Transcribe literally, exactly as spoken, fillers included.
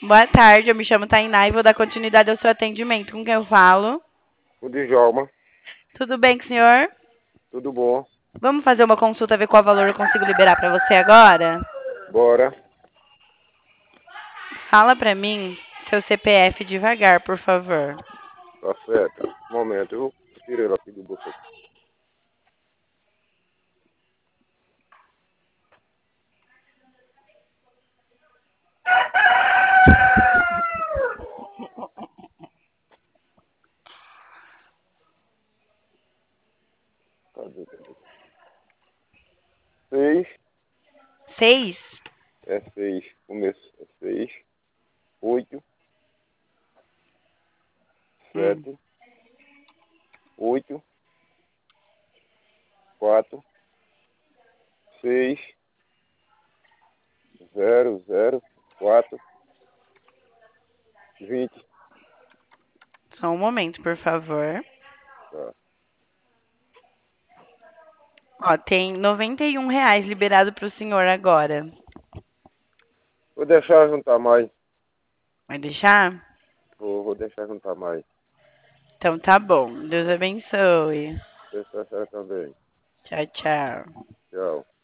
Boa tarde, eu me chamo Tainá e vou dar continuidade ao seu atendimento. Com quem eu falo? O Djalma, Tudo bem com o senhor? tudo bom? Vamos fazer uma consulta, ver qual valor eu consigo liberar para você agora? Bora. Fala para mim seu C P F devagar, por favor. Tá certo. Um momento, eu tirei aqui do bolso. Cadê, cadê? Seis, Seis? é seis. Começo é seis. Oito, Hum. sete, oito, quatro, seis, zero, zero, quatro, vinte. Só um momento, por favor. Tá. Ó, tem noventa e um reais liberado para o senhor agora. Vou deixar juntar mais. Vai deixar? Vou, vou deixar juntar mais. Então tá bom. Deus abençoe. Deixa certo também. Tchau, tchau. Tchau.